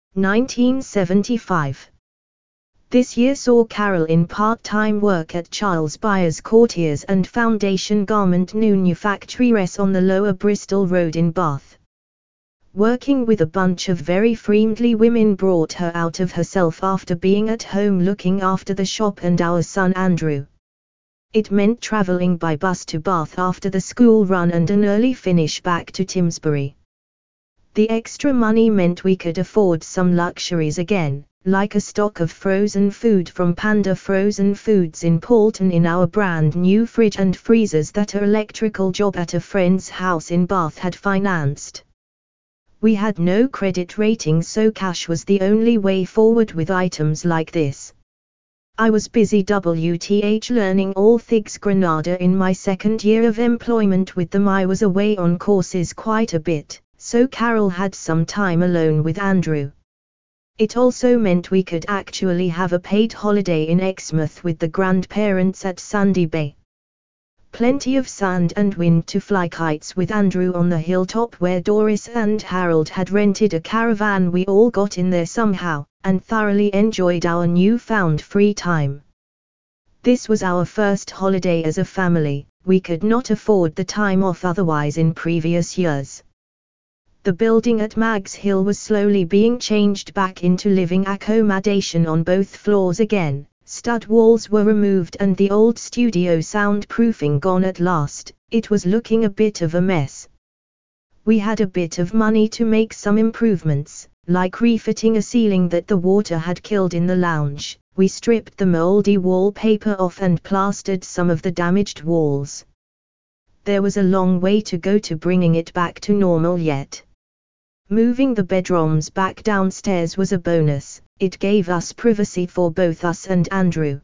1975. This year saw Carol in part-time work at Charles Byers Courtiers and Foundation Garment Manufacturers on the Lower Bristol Road in Bath. Working with a bunch of very friendly women brought her out of herself after being at home looking after the shop and our son Andrew. It meant travelling by bus to Bath after the school run and an early finish back to Timsbury. The extra money meant we could afford some luxuries again, like a stock of frozen food from Panda Frozen Foods in Paulton in our brand new fridge and freezers that our electrical job at a friend's house in Bath had financed. We had no credit rating, so cash was the only way forward with items like this. I was busy learning all things Granada in my second year of employment with them. I was away on courses quite a bit, so Carol had some time alone with Andrew. It also meant we could actually have a paid holiday in Exmouth with the grandparents at Sandy Bay. Plenty of sand and wind to fly kites with Andrew on the hilltop where Doris and Harold had rented a caravan. We all got in there somehow, and thoroughly enjoyed our newfound free time. This was our first holiday as a family. We could not afford the time off otherwise in previous years. The building at Mag's Hill was slowly being changed back into living accommodation on both floors again. Stud walls were removed and the old studio soundproofing gone at last. It was looking a bit of a mess. We had a bit of money to make some improvements, like refitting a ceiling that the water had killed in the lounge. We stripped the moldy wallpaper off and plastered some of the damaged walls. There was a long way to go to bringing it back to normal yet. Moving the bedrooms back downstairs was a bonus. It gave us privacy for both us and Andrew.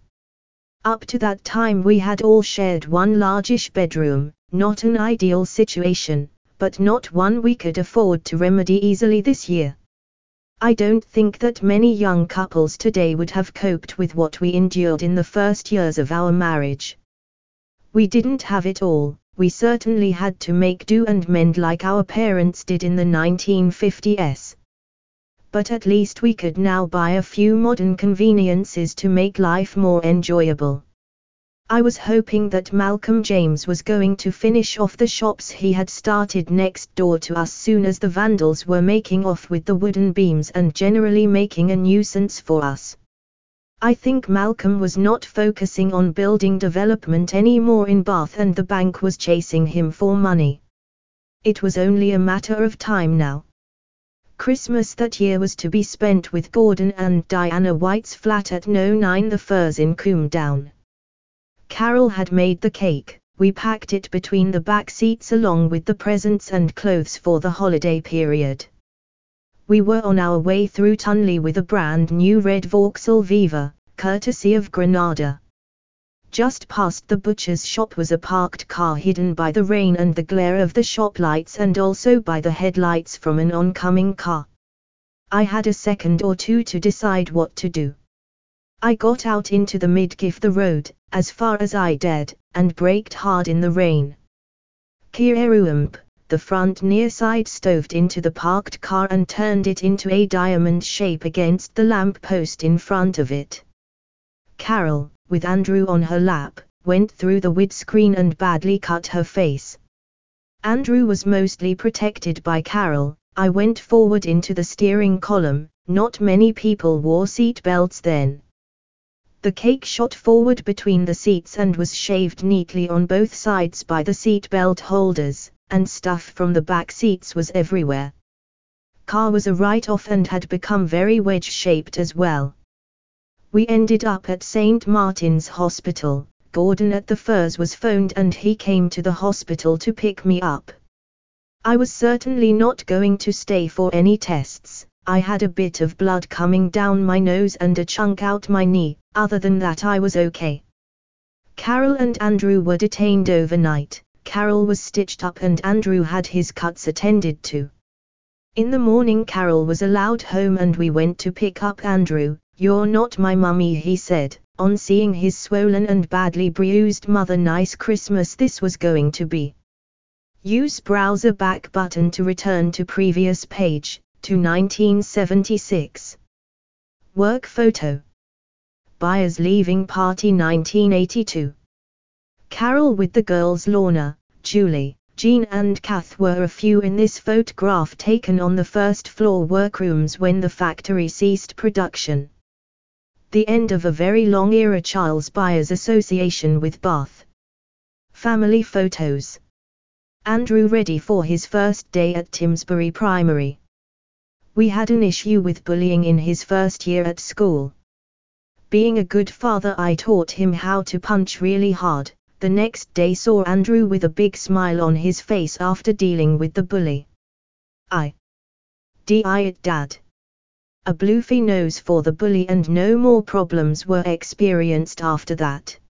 Up to that time we had all shared one largish bedroom, not an ideal situation, but not one we could afford to remedy easily this year. I don't think that many young couples today would have coped with what we endured in the first years of our marriage. We didn't have it all. We certainly had to make do and mend like our parents did in the 1950s. But at least we could now buy a few modern conveniences to make life more enjoyable. I was hoping that Malcolm James was going to finish off the shops he had started next door to us soon as the vandals were making off with the wooden beams and generally making a nuisance for us. I think Malcolm was not focusing on building development anymore in Bath and the bank was chasing him for money. It was only a matter of time now. Christmas that year was to be spent with Gordon and Diana White's flat at No. 9 The Firs in Coombe Down. Carol had made the cake. We packed it between the back seats along with the presents and clothes for the holiday period. We were on our way through Tunley with a brand new red Vauxhall Viva, courtesy of Granada. Just past the butcher's shop was a parked car hidden by the rain and the glare of the shop lights and also by the headlights from an oncoming car. I had a second or two to decide what to do. I got out into the midgift the road, as far as I dared, and braked hard in the rain. Keroomp. The front near side stoved into the parked car and turned it into a diamond shape against the lamp post in front of it. Carol, with Andrew on her lap, went through the windscreen and badly cut her face. Andrew was mostly protected by Carol. I went forward into the steering column. Not many people wore seat belts then. The cake shot forward between the seats and was shaved neatly on both sides by the seat belt holders, and stuff from the back seats was everywhere. Car was a write-off and had become very wedge-shaped as well. We ended up at St. Martin's Hospital. Gordon at the Firs was phoned and he came to the hospital to pick me up. I was certainly not going to stay for any tests. I had a bit of blood coming down my nose and a chunk out my knee. Other than that I was okay. Carol and Andrew were detained overnight. Carol was stitched up and Andrew had his cuts attended to. In the morning Carol was allowed home and we went to pick up Andrew. "You're not my mummy," he said, on seeing his swollen and badly bruised mother. Nice Christmas this was going to be. Use browser back button to return to previous page. to 1976. Work photo. Byers leaving party 1982. Carol with the girls Lorna, Julie, Jean and Kath were a few in this photograph taken on the first floor workrooms when the factory ceased production. The end of a very long era. Charles Byers association with Bath. Family photos. Andrew ready for his first day at Timsbury Primary. We had an issue with bullying in his first year at school. Being a good father, I taught him how to punch really hard. The next day saw Andrew with a big smile on his face after dealing with the bully. I did it, Dad. A bloofy nose for the bully, and no more problems were experienced after that.